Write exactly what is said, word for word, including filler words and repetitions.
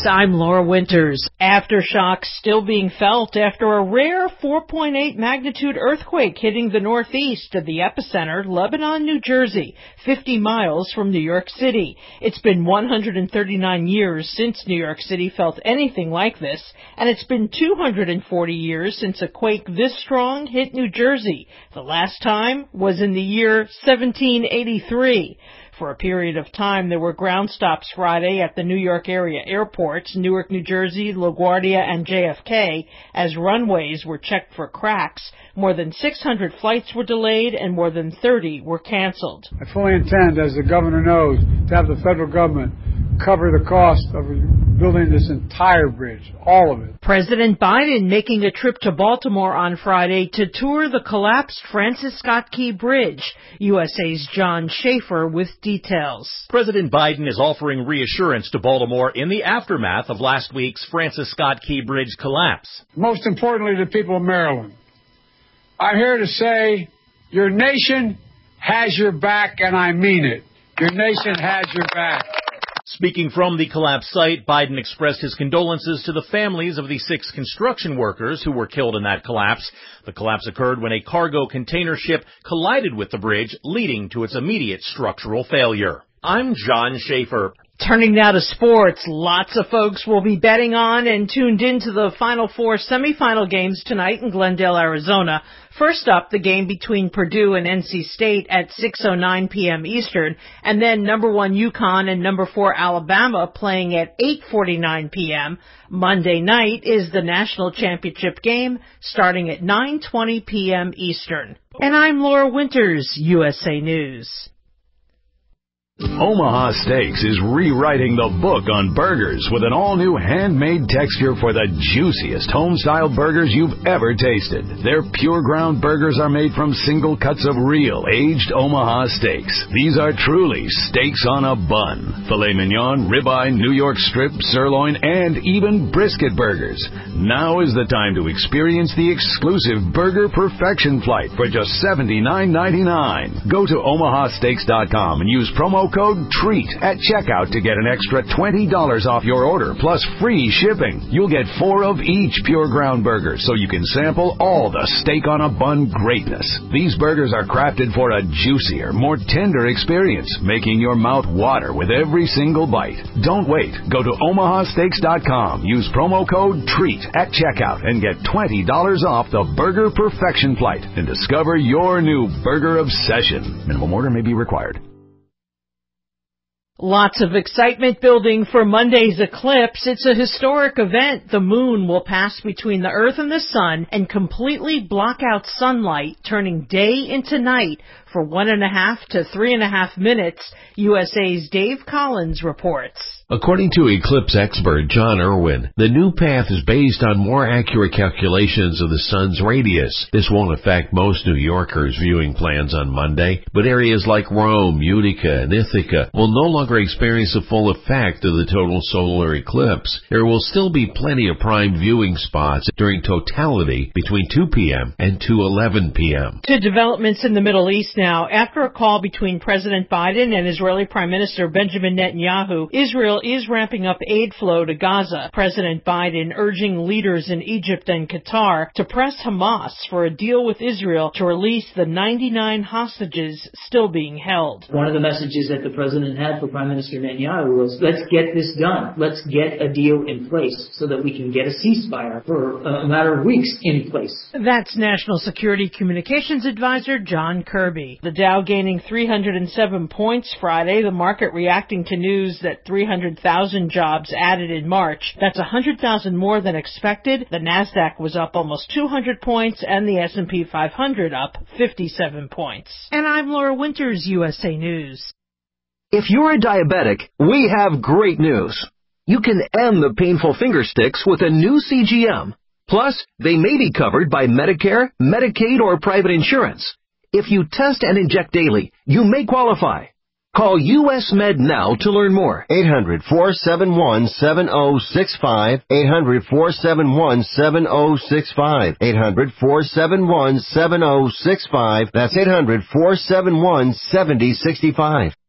News, I'm Laura Winters. Aftershocks still being felt after a rare four point eight magnitude earthquake hitting the northeast of the epicenter, Lebanon, New Jersey, fifty miles from New York City. It's been one hundred thirty-nine years since New York City felt anything like this, and it's been two hundred forty years since a quake this strong hit New Jersey. The last time was in the year seventeen eighty-three. For a period of time, there were ground stops Friday at the New York area airports, Newark, New Jersey, LaGuardia, and J F K, as runways were checked for cracks. More than six hundred flights were delayed and more than thirty were canceled. I fully intend, as the governor knows, to have the federal government cover the cost of building this entire bridge, all of it. President Biden making a trip to Baltimore on Friday to tour the collapsed Francis Scott Key Bridge. U S A's John Schaefer with details. President Biden is offering reassurance to Baltimore in the aftermath of last week's Francis Scott Key Bridge collapse. Most importantly to the people of Maryland, I'm here to say your nation has your back, and I mean it. Your nation has your back. Speaking from the collapse site, Biden expressed his condolences to the families of the six construction workers who were killed in that collapse. The collapse occurred when a cargo container ship collided with the bridge, leading to its immediate structural failure. I'm John Schaefer. Turning now to sports, lots of folks will be betting on and tuned into the Final Four semifinal games tonight in Glendale, Arizona. First up, the game between Purdue and N C State at six oh nine p.m. Eastern, and then number one UConn and number four Alabama playing at eight forty-nine p.m. Monday night is the national championship game starting at nine twenty p.m. Eastern. And I'm Laura Winters, U S A News. Omaha Steaks is rewriting the book on burgers with an all-new handmade texture for the juiciest home-style burgers you've ever tasted. Their pure ground burgers are made from single cuts of real, aged Omaha steaks. These are truly steaks on a bun. Filet mignon, ribeye, New York strip, sirloin, and even brisket burgers. Now is the time to experience the exclusive Burger Perfection Flight for just seventy-nine ninety-nine. Go to omaha steaks dot com and use promo code TREAT at checkout to get an extra twenty dollars off your order plus free shipping. You'll get four of each pure ground burger so you can sample all the steak on a bun greatness. These burgers are crafted for a juicier, more tender experience, making your mouth water with every single bite. Don't wait. Go to omaha steaks dot com. Use promo code TREAT at checkout and get twenty dollars off the Burger Perfection Flight and discover your new burger obsession. Minimum order may be required. Lots of excitement building for Monday's eclipse. It's a historic event. The moon will pass between the Earth and the sun and completely block out sunlight, turning day into night for one and a half to three and a half minutes. U S A's Dave Collins reports. According to eclipse expert John Irwin, the new path is based on more accurate calculations of the sun's radius. This won't affect most New Yorkers' viewing plans on Monday, but areas like Rome, Utica, and Ithaca will no longer experience the full effect of the total solar eclipse. There will still be plenty of prime viewing spots during totality between two p.m. and two eleven p.m. To developments in the Middle East now. After a call between President Biden and Israeli Prime Minister Benjamin Netanyahu, Israel is ramping up aid flow to Gaza. President Biden urging leaders in Egypt and Qatar to press Hamas for a deal with Israel to release the ninety-nine hostages still being held. One of the messages that the president had for Prime Minister Netanyahu was, let's get this done. Let's get a deal in place so that we can get a ceasefire for a matter of weeks in place. That's National Security Communications Advisor John Kirby. The Dow gaining three hundred seven points Friday, the market reacting to news that three hundred thousand jobs added in March. That's one hundred thousand more than expected. The Nasdaq was up almost two hundred points and the S and P five hundred up fifty-seven points. And I'm Laura Winters, U S A News. If you're a diabetic, we have great news. You can end the painful finger sticks with a new C G M. Plus, they may be covered by Medicare, Medicaid, or private insurance. If you test and inject daily, you may qualify. Call U S Med now to learn more. eight hundred, four seven one, seven oh six five. eight hundred, four seven one, seven oh six five. eight hundred, four seven one, seven oh six five. That's eight hundred, four seven one, seven oh six five.